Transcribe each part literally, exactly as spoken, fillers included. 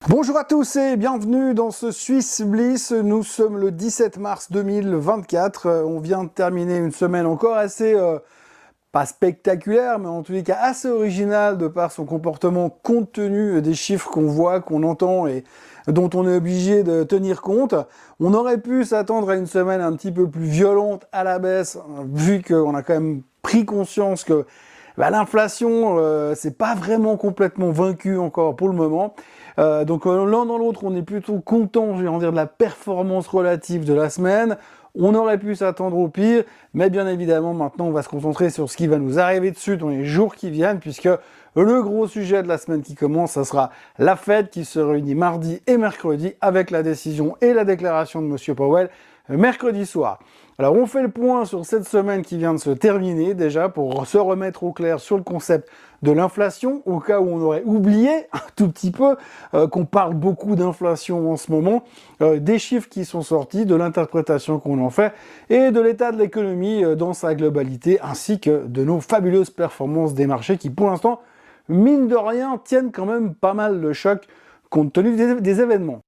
Bonjour à tous et bienvenue dans ce Swiss Bliss. Nous sommes le dix-sept mars deux mille vingt-quatre. Euh, on vient de terminer une semaine encore assez, euh, pas spectaculaire, mais en tous les cas assez originale de par son comportement compte tenu des chiffres qu'on voit, qu'on entend et dont on est obligé de tenir compte. On aurait pu s'attendre à une semaine un petit peu plus violente à la baisse, vu qu'on a quand même pris conscience que bah, l'inflation, euh, c'est pas vraiment complètement vaincu encore pour le moment. Euh, donc euh, l'un dans l'autre, on est plutôt content, je vais en dire, de la performance relative de la semaine. On aurait pu s'attendre au pire, mais bien évidemment, maintenant, on va se concentrer sur ce qui va nous arriver dessus dans les jours qui viennent, puisque le gros sujet de la semaine qui commence, ça sera la Fed qui se réunit mardi et mercredi avec la décision et la déclaration de Monsieur Powell mercredi soir. Alors on fait le point sur cette semaine qui vient de se terminer déjà pour se remettre au clair sur le concept de l'inflation, au cas où on aurait oublié un tout petit peu euh, qu'on parle beaucoup d'inflation en ce moment, euh, des chiffres qui sont sortis, de l'interprétation qu'on en fait et de l'état de l'économie euh, dans sa globalité, ainsi que de nos fabuleuses performances des marchés qui pour l'instant, mine de rien, tiennent quand même pas mal le choc compte tenu des, des événements.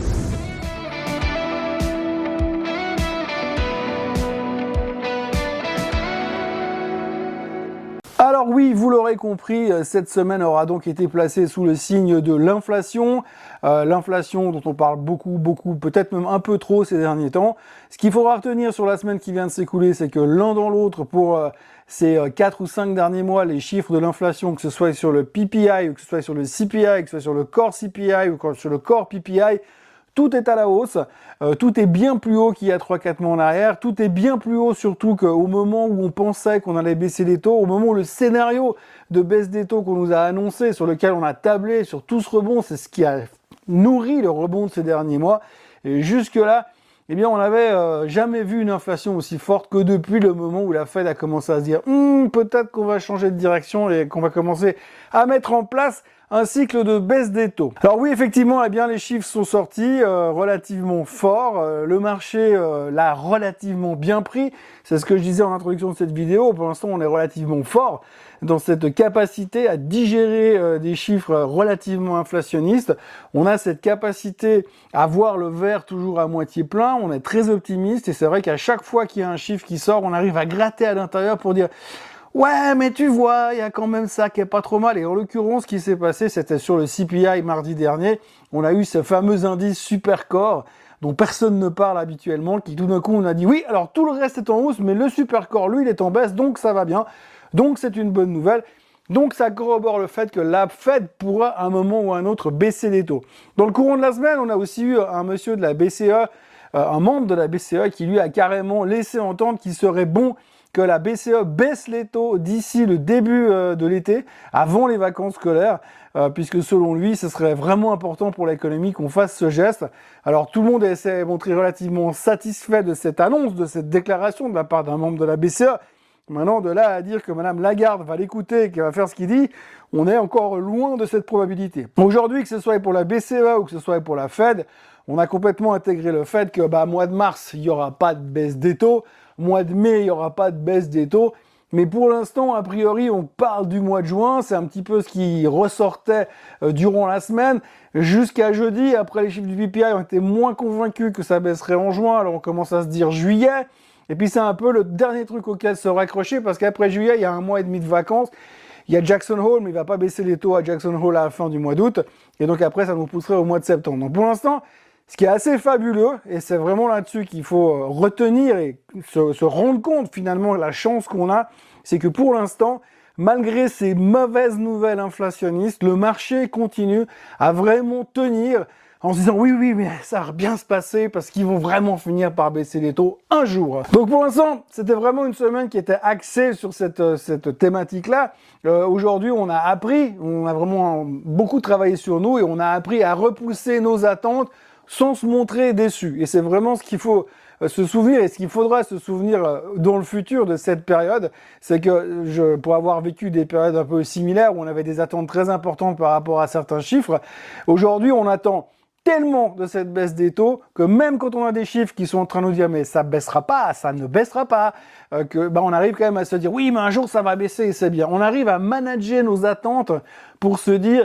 Alors oui, vous l'aurez compris, cette semaine aura donc été placée sous le signe de l'inflation. Euh, l'inflation dont on parle beaucoup, beaucoup, peut-être même un peu trop ces derniers temps. Ce qu'il faudra retenir sur la semaine qui vient de s'écouler, c'est que l'un dans l'autre, pour euh, ces euh, quatre ou cinq derniers mois, les chiffres de l'inflation, que ce soit sur le P P I, ou que ce soit sur le C P I, que ce soit sur le Core C P I, ou sur le Core P P I, tout est à la hausse, euh, tout est bien plus haut qu'il y a trois quatre mois en arrière, tout est bien plus haut surtout qu'au moment où on pensait qu'on allait baisser les taux, au moment où le scénario de baisse des taux qu'on nous a annoncé, sur lequel on a tablé sur tout ce rebond, c'est ce qui a nourri le rebond de ces derniers mois. Et jusque-là, eh bien, on n'avait euh, jamais vu une inflation aussi forte que depuis le moment où la Fed a commencé à se dire hm, peut-être qu'on va changer de direction et qu'on va commencer à mettre en place un cycle de baisse des taux. Alors oui, effectivement, eh bien, les chiffres sont sortis euh, relativement forts. Euh, le marché euh, l'a relativement bien pris. C'est ce que je disais en introduction de cette vidéo. Pour l'instant, on est relativement fort dans cette capacité à digérer euh, des chiffres relativement inflationnistes. On a cette capacité à voir le verre toujours à moitié plein. On est très optimiste et c'est vrai qu'à chaque fois qu'il y a un chiffre qui sort, on arrive à gratter à l'intérieur pour dire ouais, mais tu vois, il y a quand même ça qui est pas trop mal. Et en l'occurrence, ce qui s'est passé, c'était sur le C P I mardi dernier. On a eu ce fameux indice Supercore dont personne ne parle habituellement, qui tout d'un coup, on a dit oui, alors tout le reste est en hausse, mais le Supercore, lui, il est en baisse, donc ça va bien. Donc c'est une bonne nouvelle. Donc ça corrobore le fait que la Fed pourra à un moment ou à un autre baisser les taux. Dans le courant de la semaine, on a aussi eu un monsieur de la B C E, euh, un membre de la B C E qui lui a carrément laissé entendre qu'il serait bon que la B C E baisse les taux d'ici le début euh, de l'été, avant les vacances scolaires, euh, puisque selon lui, ce serait vraiment important pour l'économie qu'on fasse ce geste. Alors tout le monde s'est montré relativement satisfait de cette annonce, de cette déclaration de la part d'un membre de la B C E. Maintenant, de là à dire que Madame Lagarde va l'écouter et qu'elle va faire ce qu'il dit, on est encore loin de cette probabilité. Aujourd'hui, que ce soit pour la B C E ou que ce soit pour la Fed, on a complètement intégré le fait que, bah, mois de mars, il n'y aura pas de baisse des taux, mois de mai, il n'y aura pas de baisse des taux, mais pour l'instant, a priori, on parle du mois de juin, c'est un petit peu ce qui ressortait euh, durant la semaine, jusqu'à jeudi, après les chiffres du P P I, on était moins convaincus que ça baisserait en juin, alors on commence à se dire juillet. Et puis c'est un peu le dernier truc auquel se raccrocher, parce qu'après juillet, il y a un mois et demi de vacances. Il y a Jackson Hole, mais il ne va pas baisser les taux à Jackson Hole à la fin du mois d'août. Et donc après, ça nous pousserait au mois de septembre. Donc pour l'instant, ce qui est assez fabuleux, et c'est vraiment là-dessus qu'il faut retenir et se, se rendre compte finalement de la chance qu'on a, c'est que pour l'instant, malgré ces mauvaises nouvelles inflationnistes, le marché continue à vraiment tenir en se disant oui, oui, mais ça va bien se passer parce qu'ils vont vraiment finir par baisser les taux un jour. Donc pour l'instant, c'était vraiment une semaine qui était axée sur cette, cette thématique-là. Euh, Aujourd'hui, on a appris, on a vraiment beaucoup travaillé sur nous et on a appris à repousser nos attentes sans se montrer déçus. Et c'est vraiment ce qu'il faut se souvenir et ce qu'il faudra se souvenir dans le futur de cette période, c'est que je, pour avoir vécu des périodes un peu similaires où on avait des attentes très importantes par rapport à certains chiffres, aujourd'hui on attend tellement de cette baisse des taux que même quand on a des chiffres qui sont en train de nous dire mais ça baissera pas, ça ne baissera pas, euh, que bah on arrive quand même à se dire oui mais un jour ça va baisser et c'est bien. On arrive à manager nos attentes pour se dire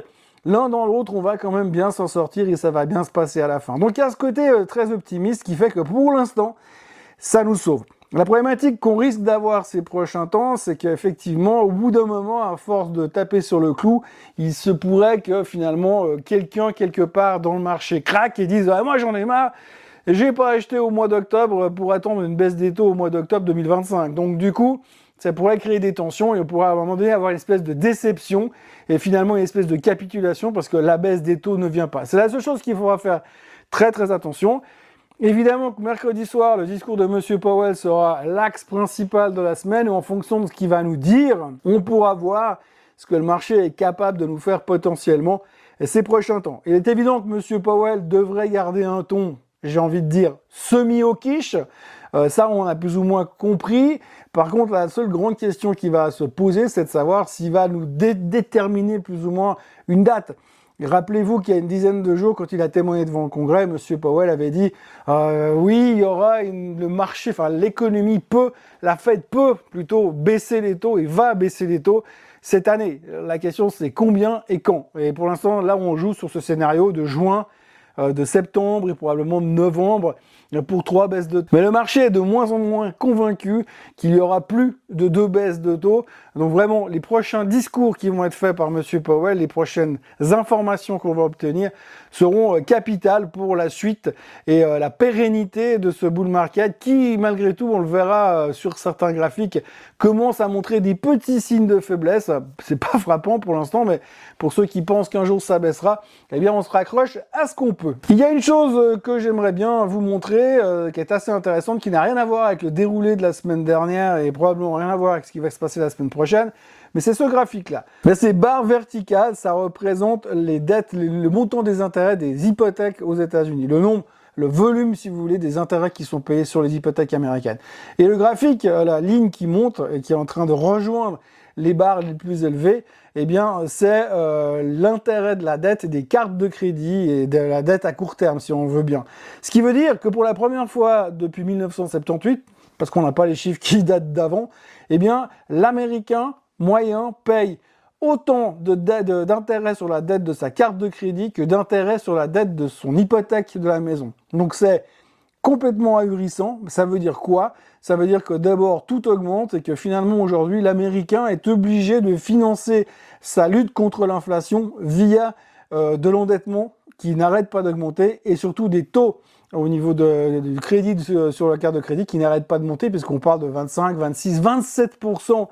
l'un dans l'autre, on va quand même bien s'en sortir et ça va bien se passer à la fin. Donc il y a ce côté euh, très optimiste qui fait que pour l'instant, ça nous sauve. La problématique qu'on risque d'avoir ces prochains temps, c'est qu'effectivement, au bout d'un moment, à force de taper sur le clou, il se pourrait que finalement, euh, quelqu'un quelque part dans le marché craque et dise ah, « moi j'en ai marre, j'ai pas acheté au mois d'octobre pour attendre une baisse des taux au mois d'octobre deux mille vingt-cinq ». Donc du coup, ça pourrait créer des tensions et on pourrait à un moment donné avoir une espèce de déception et finalement une espèce de capitulation parce que la baisse des taux ne vient pas. C'est la seule chose qu'il faudra faire très très attention. Évidemment que mercredi soir, le discours de Monsieur Powell sera l'axe principal de la semaine et en fonction de ce qu'il va nous dire, on pourra voir ce que le marché est capable de nous faire potentiellement ces prochains temps. Il est évident que Monsieur Powell devrait garder un ton, j'ai envie de dire, semi-hawkish. Euh, ça, on a plus ou moins compris. Par contre, la seule grande question qui va se poser, c'est de savoir s'il va nous dé- déterminer plus ou moins une date. Rappelez-vous qu'il y a une dizaine de jours, quand il a témoigné devant le Congrès, M. Powell avait dit euh, oui, il y aura une, le marché, enfin l'économie peut, la Fed peut plutôt baisser les taux et va baisser les taux cette année. La question c'est combien et quand. Et pour l'instant, là on joue sur ce scénario de juin, euh, de septembre et probablement de novembre pour trois baisses de taux. Mais le marché est de moins en moins convaincu qu'il y aura plus de deux baisses de taux. Donc vraiment, les prochains discours qui vont être faits par M. Powell, les prochaines informations qu'on va obtenir seront capitales pour la suite et euh, la pérennité de ce bull market qui, malgré tout, on le verra euh, sur certains graphiques, commence à montrer des petits signes de faiblesse. C'est pas frappant pour l'instant, mais pour ceux qui pensent qu'un jour ça baissera, eh bien on se raccroche à ce qu'on peut. Il y a une chose que j'aimerais bien vous montrer, euh, qui est assez intéressante, qui n'a rien à voir avec le déroulé de la semaine dernière et probablement rien à voir avec ce qui va se passer la semaine prochaine, mais c'est ce graphique-là. Ces barres verticales, ça représente les dettes, le montant des intérêts des hypothèques aux États-Unis, le nombre, le volume, si vous voulez, des intérêts qui sont payés sur les hypothèques américaines. Et le graphique, la ligne qui monte et qui est en train de rejoindre les barres les plus élevées, eh bien, c'est euh, l'intérêt de la dette et des cartes de crédit et de la dette à court terme, si on veut bien. Ce qui veut dire que pour la première fois depuis mille neuf cent soixante-dix-huit, parce qu'on n'a pas les chiffres qui datent d'avant, eh bien, l'Américain moyen paye autant de d'intérêt sur la dette de sa carte de crédit que d'intérêt sur la dette de son hypothèque de la maison. Donc c'est complètement ahurissant. Ça veut dire quoi? Ça veut dire que d'abord tout augmente et que finalement aujourd'hui l'Américain est obligé de financer sa lutte contre l'inflation via euh, de l'endettement qui n'arrête pas d'augmenter et surtout des taux au niveau de, du crédit de, sur la carte de crédit qui n'arrête pas de monter puisqu'on parle de vingt-cinq, vingt-six, vingt-sept pour cent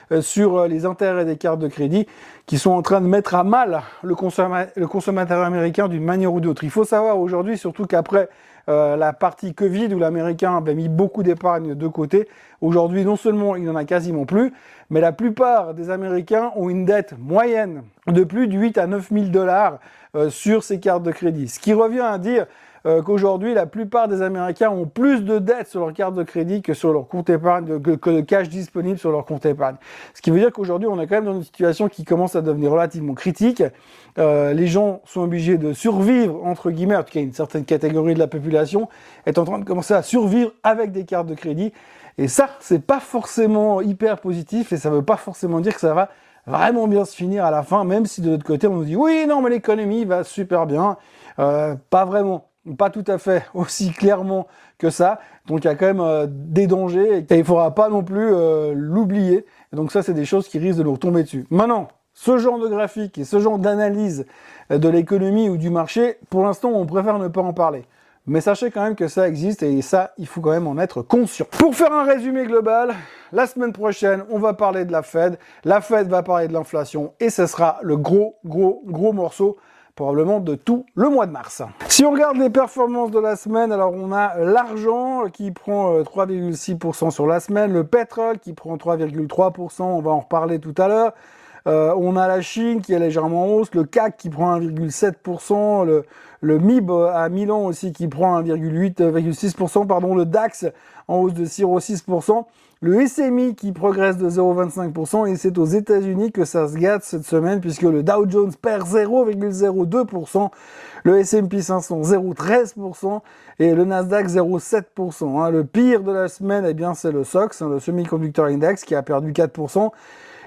sur les intérêts des cartes de crédit qui sont en train de mettre à mal le, consomma le consommateur américain d'une manière ou d'autre. Il faut savoir aujourd'hui, surtout qu'après euh, la partie Covid où l'Américain avait mis beaucoup d'épargne de côté, aujourd'hui non seulement il n'en a quasiment plus, mais la plupart des Américains ont une dette moyenne de plus de huit à neuf mille dollars euh, sur ces cartes de crédit. Ce qui revient à dire Euh, qu'aujourd'hui, la plupart des Américains ont plus de dettes sur leur carte de crédit que sur leur compte épargne, que, que de cash disponible sur leur compte épargne. Ce qui veut dire qu'aujourd'hui, on est quand même dans une situation qui commence à devenir relativement critique. Euh, les gens sont obligés de survivre, entre guillemets, en tout cas une certaine catégorie de la population est en train de commencer à survivre avec des cartes de crédit. Et ça, c'est pas forcément hyper positif et ça veut pas forcément dire que ça va vraiment bien se finir à la fin, même si de l'autre côté, on nous dit « oui, non, mais l'économie va super bien euh, ». Pas vraiment. Pas tout à fait aussi clairement que ça, donc il y a quand même euh, des dangers et il ne faudra pas non plus euh, l'oublier. Donc ça, c'est des choses qui risquent de nous retomber dessus. Maintenant, ce genre de graphique et ce genre d'analyse de l'économie ou du marché, pour l'instant, on préfère ne pas en parler. Mais sachez quand même que ça existe et ça, il faut quand même en être conscient. Pour faire un résumé global, la semaine prochaine, on va parler de la Fed. La Fed va parler de l'inflation et ce sera le gros, gros, gros morceau probablement de tout le mois de mars. Si on regarde les performances de la semaine, alors on a l'argent qui prend trois virgule six pour cent sur la semaine, le pétrole qui prend trois virgule trois pour cent, on va en reparler tout à l'heure. Euh, on a la Chine qui est légèrement en hausse, le C A C qui prend un virgule sept pour cent, le, le M I B à Milan aussi qui prend un virgule huit virgule six pour cent, pardon, le DAX en hausse de six virgule six pour cent, le S M I qui progresse de zéro virgule vingt-cinq pour cent et c'est aux États-Unis que ça se gâte cette semaine puisque le Dow Jones perd zéro virgule zéro deux pour cent, le S and P cinq cents zéro virgule treize pour cent et le Nasdaq zéro virgule sept pour cent. Hein. Le pire de la semaine, eh bien, c'est le S O X, hein, le Semiconductor Index qui a perdu quatre pour cent.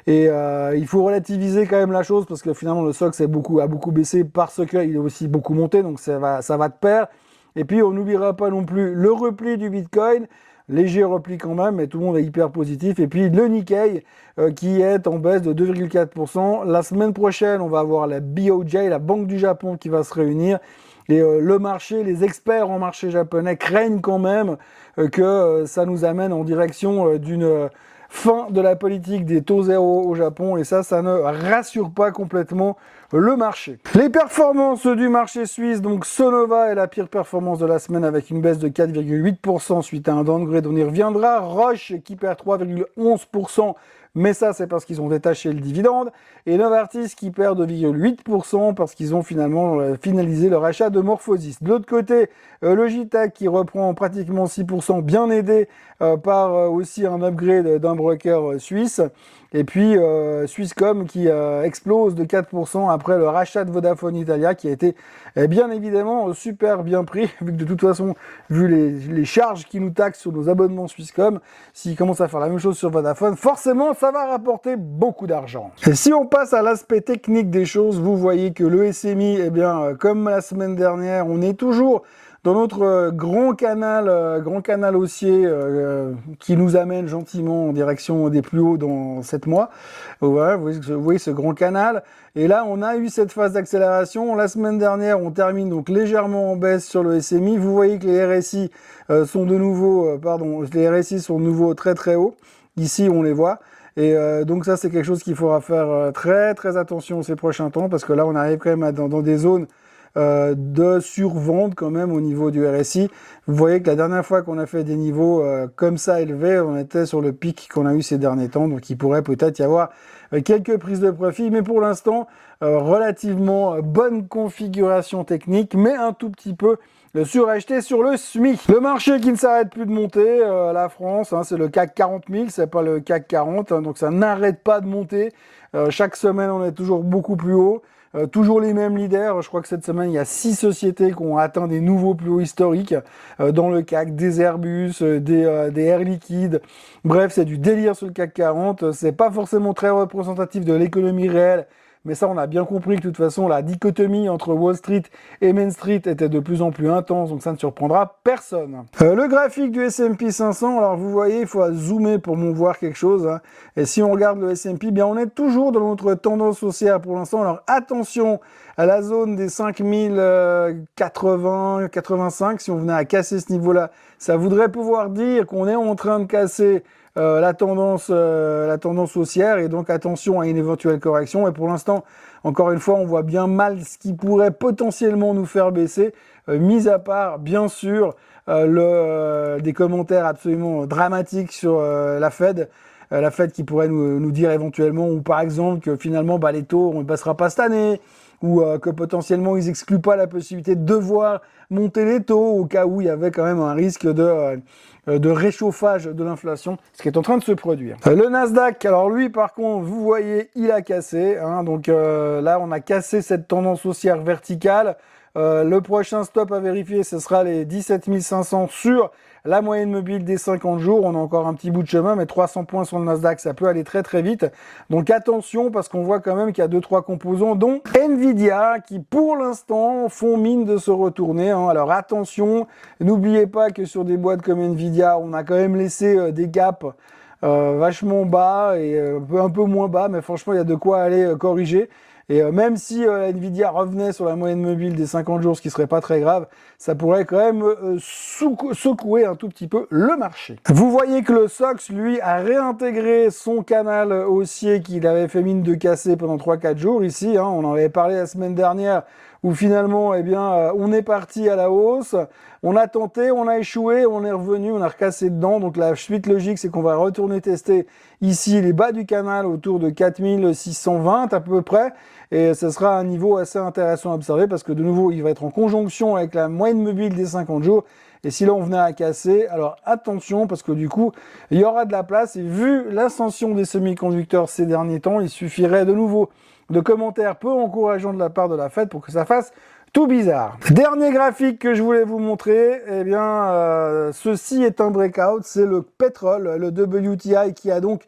Et euh, il faut relativiser quand même la chose parce que finalement le S O X a beaucoup, a beaucoup baissé parce qu'il est aussi beaucoup monté, donc ça va, ça va de pair. Et puis on n'oubliera pas non plus le repli du Bitcoin, léger repli quand même, mais tout le monde est hyper positif. Et puis le Nikkei euh, qui est en baisse de deux virgule quatre pour cent. La semaine prochaine, on va avoir la B O J, la Banque du Japon, qui va se réunir. Et euh, le marché, les experts en marché japonais craignent quand même euh, que euh, ça nous amène en direction euh, d'une euh, fin de la politique des taux zéro au Japon. Et ça, ça ne rassure pas complètement le marché. Les performances du marché suisse, donc Sonova est la pire performance de la semaine avec une baisse de quatre virgule huit pour cent suite à un downgrade, on y reviendra. Roche qui perd trois virgule onze pour cent, mais ça c'est parce qu'ils ont détaché le dividende. Et Novartis qui perd deux virgule huit pour cent parce qu'ils ont finalement euh, finalisé leur achat de Morphosis. De l'autre côté, euh, Logitech qui reprend pratiquement six pour cent, bien aidé euh, par euh, aussi un upgrade d'un broker euh, suisse. Et puis euh, Swisscom qui euh, explose de quatre pour cent après le rachat de Vodafone Italia qui a été eh bien évidemment super bien pris, vu que de toute façon, vu les, les charges qui nous taxent sur nos abonnements Swisscom, s'ils commencent à faire la même chose sur Vodafone, forcément ça va rapporter beaucoup d'argent. Et si on passe à l'aspect technique des choses, vous voyez que le S M I, eh bien euh, comme la semaine dernière, on est toujours dans notre euh, grand canal, euh, grand canal haussier euh, qui nous amène gentiment en direction des plus hauts dans sept mois. Voilà, vous voyez, vous voyez ce grand canal. Et là, on a eu cette phase d'accélération. La semaine dernière, on termine donc légèrement en baisse sur le S M I. Vous voyez que les R S I euh, sont de nouveau, euh, pardon, les R S I sont de nouveau très très hauts. Ici, on les voit. Et euh, donc ça, c'est quelque chose qu'il faudra faire euh, très très attention ces prochains temps parce que là, on arrive quand même à, dans, dans des zones Euh, de survente quand même au niveau du R S I. Vous voyez que la dernière fois qu'on a fait des niveaux euh, comme ça élevés, on était sur le pic qu'on a eu ces derniers temps, donc il pourrait peut-être y avoir euh, quelques prises de profit, mais pour l'instant, euh, relativement euh, bonne configuration technique, mais un tout petit peu euh, suracheté sur le S M I. Le marché qui ne s'arrête plus de monter, euh, la France, hein, c'est le C A C quarante mille, c'est pas le C A C quarante, hein, donc ça n'arrête pas de monter. Euh, chaque semaine, on est toujours beaucoup plus haut. Euh, toujours les mêmes leaders. Je crois que cette semaine, il y a six sociétés qui ont atteint des nouveaux plus hauts historiques euh, dans le C A C, des Airbus, euh, des, euh, des Air Liquide. Bref, c'est du délire sur le C A C quarante. C'est pas forcément très représentatif de l'économie réelle, mais ça, on a bien compris que de toute façon, la dichotomie entre Wall Street et Main Street était de plus en plus intense, donc ça ne surprendra personne. Euh, le graphique du S and P cinq cents, alors vous voyez, il faut zoomer pour m'en voir quelque chose, hein. Et si on regarde le S and P, bien on est toujours dans notre tendance haussière pour l'instant. Alors attention à la zone des cinq mille quatre-vingts quatre-vingt-cinq, si on venait à casser ce niveau-là, ça voudrait pouvoir dire qu'on est en train de casser Euh, la tendance euh, la tendance haussière, et donc attention à une éventuelle correction. Et pour l'instant, encore une fois, on voit bien mal ce qui pourrait potentiellement nous faire baisser, euh, mis à part bien sûr euh, le, euh, des commentaires absolument dramatiques sur euh, la Fed, euh, la Fed qui pourrait nous, nous dire éventuellement, ou par exemple que finalement bah, les taux on ne passera pas cette année, ou euh, que potentiellement ils excluent pas la possibilité de devoir monter les taux au cas où il y avait quand même un risque de euh, de réchauffage de l'inflation, ce qui est en train de se produire. Euh, le Nasdaq, alors lui par contre, vous voyez, il a cassé, hein, donc euh, là on a cassé cette tendance haussière verticale. Euh, le prochain stop à vérifier, ce sera les dix-sept mille cinq cents sur la moyenne mobile des cinquante jours. On a encore un petit bout de chemin, mais trois cents points sur le Nasdaq, ça peut aller très très vite. Donc attention, parce qu'on voit quand même qu'il y a deux trois composants, dont Nvidia, qui pour l'instant font mine de se retourner, hein. Alors attention, n'oubliez pas que sur des boîtes comme Nvidia, on a quand même laissé euh, des gaps euh, vachement bas et euh, un, peu, un peu moins bas, mais franchement, il y a de quoi aller euh, corriger. Et euh, même si euh, Nvidia revenait sur la moyenne mobile des cinquante jours, ce qui serait pas très grave, ça pourrait quand même euh, secouer un tout petit peu le marché. Vous voyez que le S O X, lui, a réintégré son canal haussier qu'il avait fait mine de casser pendant trois quatre jours ici, hein, on en avait parlé la semaine dernière, où finalement, eh bien, euh, on est parti à la hausse, on a tenté, on a échoué, on est revenu, on a recassé dedans. Donc la suite logique, c'est qu'on va retourner tester ici les bas du canal autour de quatre mille six cent vingt à peu près. Et ce sera un niveau assez intéressant à observer parce que de nouveau, il va être en conjonction avec la moyenne mobile des cinquante jours. Et si là, on venait à casser, alors attention parce que du coup, il y aura de la place. Et vu l'ascension des semi-conducteurs ces derniers temps, il suffirait de nouveau de commentaires peu encourageants de la part de la Fed pour que ça fasse tout bizarre. Dernier graphique que je voulais vous montrer, eh bien, euh, ceci est un breakout, c'est le pétrole, le W T I qui a donc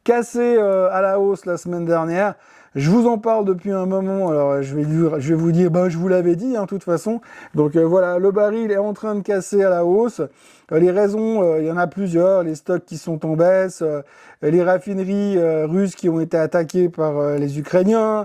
cassé euh, à la hausse la semaine dernière. Je vous en parle depuis un moment, alors je vais, je vais vous dire, bah, je vous l'avais dit, hein, de toute façon. Donc euh, voilà, le baril est en train de casser à la hausse. Euh, les raisons, euh, il y en a plusieurs, les stocks qui sont en baisse, euh, les raffineries euh, russes qui ont été attaquées par euh, les Ukrainiens,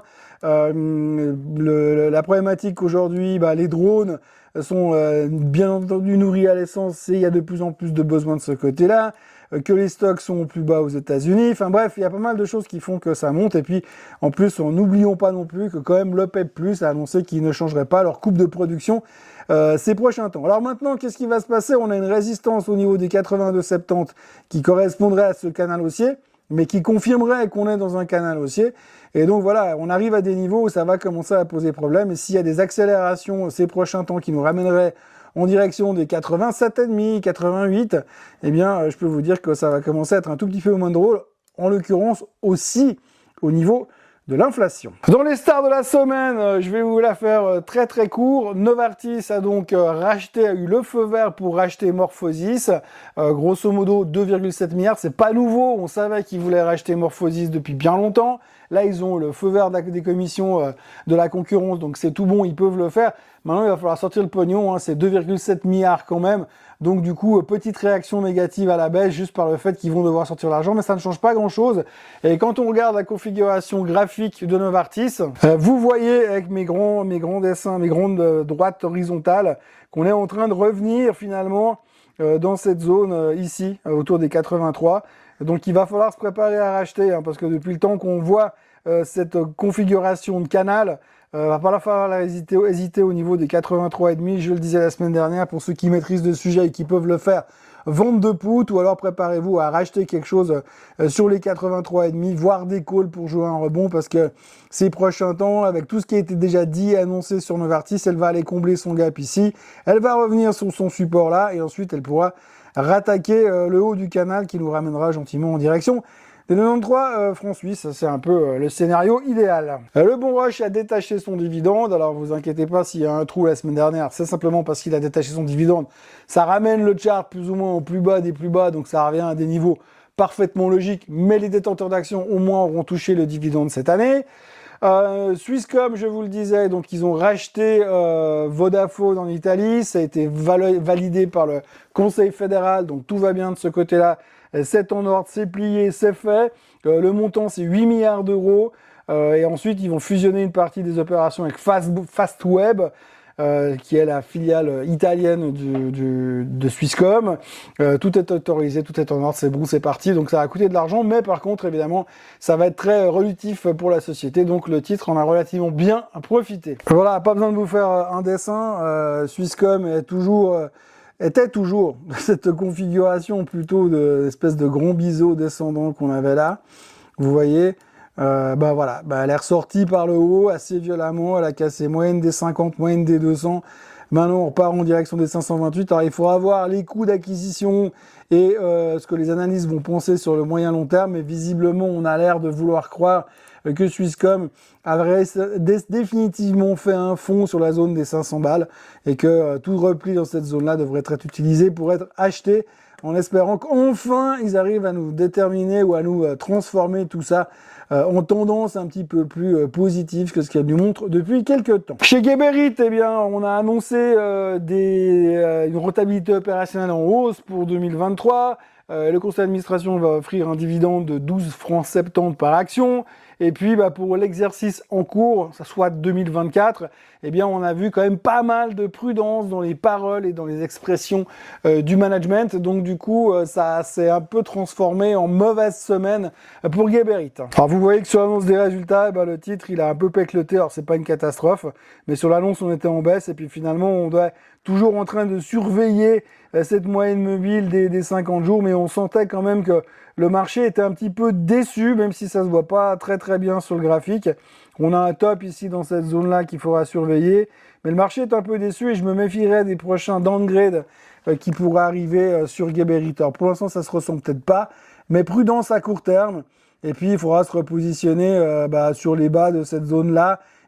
euh, le, la problématique aujourd'hui, bah, les drones sont euh, bien entendu nourris à l'essence et il y a de plus en plus de besoins de ce côté-là, euh, que les stocks sont plus bas aux États-Unis. Enfin bref, il y a pas mal de choses qui font que ça monte. Et puis en plus, n'oublions pas non plus que quand même l'OPEP plus a annoncé qu'ils ne changeraient pas leur coupe de production euh, ces prochains temps. Alors maintenant, qu'est-ce qui va se passer? On a une résistance au niveau des quatre-vingt-deux soixante-dix qui correspondrait à ce canal haussier, mais qui confirmerait qu'on est dans un canal haussier. Et donc voilà, on arrive à des niveaux où ça va commencer à poser problème. Et s'il y a des accélérations ces prochains temps qui nous ramèneraient en direction des quatre-vingt-sept virgule cinq, quatre-vingt-huit, eh bien, je peux vous dire que ça va commencer à être un tout petit peu moins drôle, en l'occurrence aussi au niveau de l'inflation. Dans les stars de la semaine, je vais vous la faire très très court. Novartis a donc racheté, a eu le feu vert pour racheter MorphoSys. Euh, grosso modo, deux virgule sept milliards. C'est pas nouveau. On savait qu'ils voulaient racheter MorphoSys depuis bien longtemps. Là, ils ont le feu vert des commissions de la concurrence, donc c'est tout bon, ils peuvent le faire. Maintenant, il va falloir sortir le pognon, hein, c'est deux virgule sept milliards quand même. Donc du coup, petite réaction négative à la baisse, juste par le fait qu'ils vont devoir sortir l'argent, mais ça ne change pas grand-chose. Et quand on regarde la configuration graphique de Novartis, euh, vous voyez avec mes grands, mes grands dessins, mes grandes droites horizontales, qu'on est en train de revenir finalement euh, dans cette zone euh, ici, euh, autour des quatre-vingt-trois. Donc il va falloir se préparer à racheter, hein, parce que depuis le temps qu'on voit euh, cette configuration de canal, euh, va pas falloir hésiter, hésiter au niveau des quatre-vingt-trois virgule cinq, je le disais la semaine dernière, pour ceux qui maîtrisent le sujet et qui peuvent le faire, vente de put, ou alors préparez-vous à racheter quelque chose euh, sur les quatre-vingt-trois virgule cinq, voire des calls pour jouer un rebond, parce que ces prochains temps, avec tout ce qui a été déjà dit et annoncé sur Novartis, elle va aller combler son gap ici, elle va revenir sur son support là, et ensuite elle pourra rattaquer euh, le haut du canal qui nous ramènera gentiment en direction des quatre-vingt-treize euh, francs suisses. C'est un peu euh, le scénario idéal. Euh, le Bon Rush a détaché son dividende, alors vous inquiétez pas s'il y a un trou la semaine dernière, c'est simplement parce qu'il a détaché son dividende. Ça ramène le chart plus ou moins au plus bas des plus bas, donc ça revient à des niveaux parfaitement logiques, mais les détenteurs d'actions au moins auront touché le dividende cette année. Euh, Swisscom, je vous le disais, donc ils ont racheté euh, Vodafone en Italie, ça a été validé par le Conseil fédéral, donc tout va bien de ce côté-là. C'est en ordre, c'est plié, c'est fait. Euh, le montant, c'est huit milliards d'euros. Euh, et ensuite, ils vont fusionner une partie des opérations avec Fast, Fastweb, euh, qui est la filiale italienne du, du, de Swisscom. Euh, tout est autorisé, tout est en ordre, c'est bon, c'est parti. Donc ça va coûter de l'argent, mais par contre, évidemment, ça va être très relutif pour la société. Donc le titre en a relativement bien profité. Voilà, pas besoin de vous faire un dessin. Euh, Swisscom est toujours... Euh, était toujours cette configuration plutôt de espèce de grand biseau descendant qu'on avait là. Vous voyez, euh, bah voilà, bah elle est ressortie par le haut assez violemment, elle a cassé moyenne des cinquante, moyenne des deux cents. Maintenant, on repart en direction des cinq cent vingt-huit. Alors, il faudra voir les coûts d'acquisition et euh, ce que les analystes vont penser sur le moyen long terme. Mais visiblement, on a l'air de vouloir croire que Swisscom avait définitivement fait un fond sur la zone des cinq cents balles et que euh, tout repli dans cette zone-là devrait être utilisé pour être acheté, en espérant qu'enfin ils arrivent à nous déterminer ou à nous euh, transformer tout ça euh, en tendance un petit peu plus euh, positive que ce qu'elle nous montre depuis quelques temps. Chez Geberit, eh bien, on a annoncé euh, des, euh, une rentabilité opérationnelle en hausse pour deux mille vingt-trois. Euh, le conseil d'administration va offrir un dividende de douze francs soixante-dix par action. Et puis, bah, pour l'exercice en cours, ça soit deux mille vingt-quatre, eh bien, on a vu quand même pas mal de prudence dans les paroles et dans les expressions euh, du management. Donc, du coup, euh, ça s'est un peu transformé en mauvaise semaine pour Geberit. Alors, vous voyez que sur l'annonce des résultats, eh ben, le titre, il a un peu pécloté. Alors, c'est pas une catastrophe, mais sur l'annonce, on était en baisse. Et puis, finalement, on doit toujours en train de surveiller euh, cette moyenne mobile des, des cinquante jours. Mais on sentait quand même que le marché était un petit peu déçu, même si ça se voit pas très très bien sur le graphique. On a un top ici dans cette zone-là qu'il faudra surveiller. Mais le marché est un peu déçu et je me méfierais des prochains downgrades euh, qui pourraient arriver euh, sur Geberit. Alors pour l'instant, ça se ressent peut-être pas, mais prudence à court terme. Et puis, il faudra se repositionner euh, bah, sur les bas de cette zone-là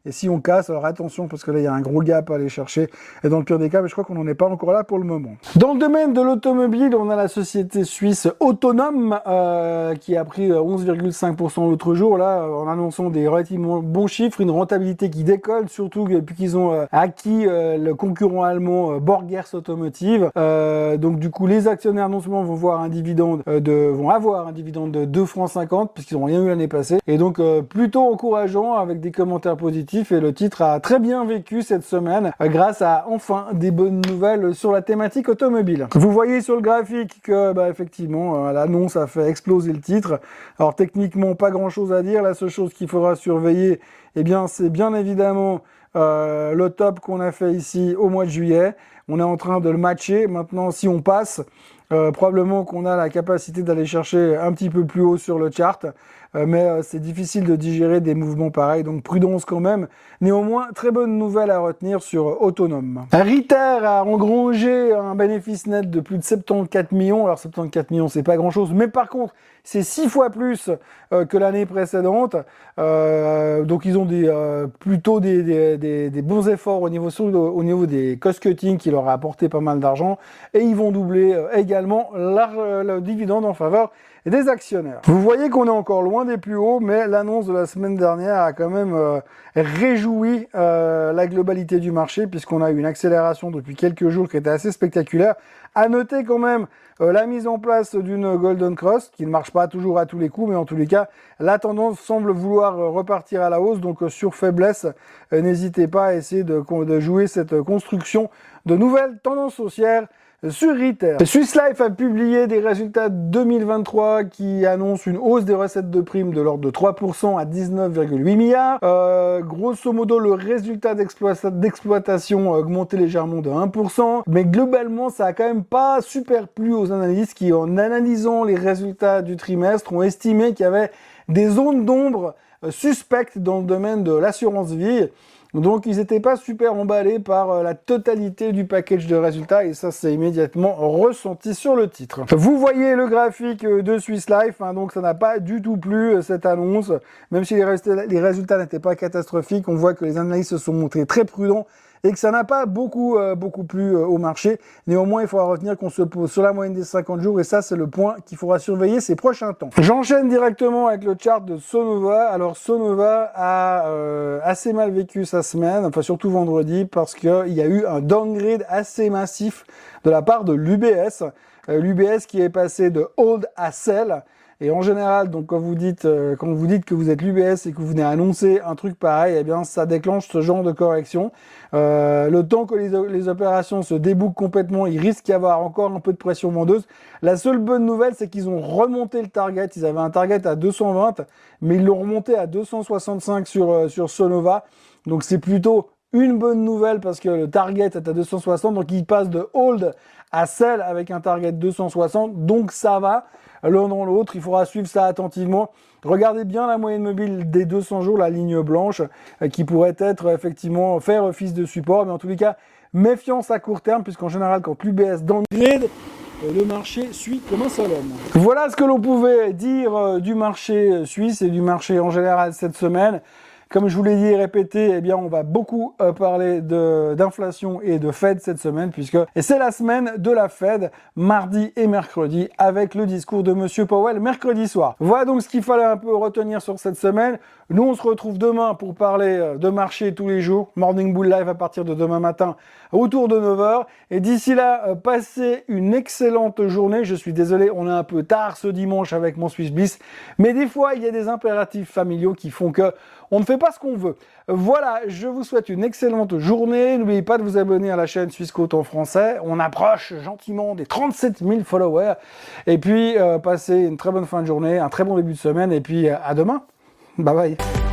Et si on casse, alors attention, parce que là, il y a un gros gap à aller chercher. Et dans le pire des cas, mais je crois qu'on n'en est pas encore là pour le moment. Dans le domaine de l'automobile, on a la société suisse Autonome, euh, qui a pris onze virgule cinq pour cent l'autre jour, là, en annonçant des relativement bons chiffres, une rentabilité qui décolle, surtout depuis qu'ils ont euh, acquis euh, le concurrent allemand euh, Borgers Automotive. Euh, donc du coup, les actionnaires non seulement vont voir un dividende euh, de, vont avoir un dividende de deux francs cinquante, puisqu'ils n'ont rien eu l'année passée. Et donc euh, plutôt encourageant, avec des commentaires positifs, et le titre a très bien vécu cette semaine, euh, grâce à enfin des bonnes nouvelles sur la thématique automobile. Vous voyez sur le graphique que, bah, effectivement, euh, l'annonce a fait exploser le titre. Alors techniquement, pas grand chose à dire. La seule chose qu'il faudra surveiller, eh bien, c'est bien évidemment euh, le top qu'on a fait ici au mois de juillet. On est en train de le matcher. Maintenant, si on passe, euh, probablement qu'on a la capacité d'aller chercher un petit peu plus haut sur le chart. Euh, mais euh, c'est difficile de digérer des mouvements pareils, donc prudence quand même. Néanmoins, très bonne nouvelle à retenir sur euh, Autonome. Ritter a engrangé un bénéfice net de plus de soixante-quatorze millions. Alors soixante-quatorze millions, c'est pas grand-chose, mais par contre, c'est six fois plus euh, que l'année précédente. Euh, donc ils ont des, euh, plutôt des, des, des, des bons efforts au niveau, au niveau des cost-cutting qui leur a apporté pas mal d'argent. Et ils vont doubler euh, également la, le dividende en faveur des actionnaires. Vous voyez qu'on est encore loin des plus hauts, mais l'annonce de la semaine dernière a quand même euh, réjoui euh, la globalité du marché, puisqu'on a eu une accélération depuis quelques jours qui était assez spectaculaire. À noter quand même euh, la mise en place d'une Golden Cross, qui ne marche pas toujours à tous les coups, mais en tous les cas, la tendance semble vouloir euh, repartir à la hausse, donc euh, sur faiblesse, euh, n'hésitez pas à essayer de, de jouer cette construction de nouvelles tendances haussières sur Ritter. Swiss Life a publié des résultats deux mille vingt-trois qui annoncent une hausse des recettes de primes de l'ordre de trois pour cent à dix-neuf virgule huit milliards. Euh, grosso modo, le résultat d'exploitation a augmenté légèrement de un pour cent. Mais globalement, ça a quand même pas super plu aux analystes qui, en analysant les résultats du trimestre, ont estimé qu'il y avait des zones d'ombre suspectes dans le domaine de l'assurance vie. Donc ils n'étaient pas super emballés par euh, la totalité du package de résultats et ça s'est immédiatement ressenti sur le titre. Vous voyez le graphique de Swiss Life, hein, donc ça n'a pas du tout plu cette annonce, même si les résultats, les résultats n'étaient pas catastrophiques, on voit que les analystes se sont montrés très prudents et que ça n'a pas beaucoup, euh, beaucoup plu euh, au marché. Néanmoins, il faudra retenir qu'on se pose sur la moyenne des cinquante jours et ça, c'est le point qu'il faudra surveiller ces prochains temps. J'enchaîne directement avec le chart de Sonova. Alors, Sonova a euh, assez mal vécu sa semaine, enfin surtout vendredi, parce qu'il y a eu un downgrade assez massif de la part de l'U B S. Euh, L'U B S qui est passé de hold à sell. Et en général, donc quand vous dites euh, quand vous dites que vous êtes l'U B S et que vous venez annoncer un truc pareil, eh bien ça déclenche ce genre de correction. Euh, le temps que les, les opérations se débouquent complètement, il risque d'y avoir encore un peu de pression vendeuse. La seule bonne nouvelle, c'est qu'ils ont remonté le target. Ils avaient un target à deux cent vingt, mais ils l'ont remonté à deux cent soixante-cinq sur euh, sur Sonova. Donc c'est plutôt une bonne nouvelle parce que le target est à deux cent soixante, donc il passe de hold à sell avec un target deux cent soixante, donc ça va. L'un dans l'autre, il faudra suivre ça attentivement. Regardez bien la moyenne mobile des deux cents jours, la ligne blanche, euh, qui pourrait être effectivement faire office de support, mais en tous les cas, méfiance à court terme, puisqu'en général, quand l'U B S downgrade, le marché suit comme un seul homme. Voilà ce que l'on pouvait dire euh, du marché suisse et du marché en général cette semaine. Comme je vous l'ai dit et répété, eh bien, on va beaucoup euh, parler de, d'inflation et de Fed cette semaine, puisque et c'est la semaine de la Fed, mardi et mercredi, avec le discours de Monsieur Powell mercredi soir. Voilà donc ce qu'il fallait un peu retenir sur cette semaine. Nous, on se retrouve demain pour parler de marché tous les jours. Morning Bull Live à partir de demain matin, autour de neuf heures. Et d'ici là, passez une excellente journée. Je suis désolé, on est un peu tard ce dimanche avec mon Swiss Bliss. Mais des fois, il y a des impératifs familiaux qui font que on ne fait pas ce qu'on veut. Voilà, je vous souhaite une excellente journée. N'oubliez pas de vous abonner à la chaîne Swissquote en français. On approche gentiment des trente-sept mille followers. Et puis, euh, passez une très bonne fin de journée, un très bon début de semaine. Et puis, à demain. Bye bye.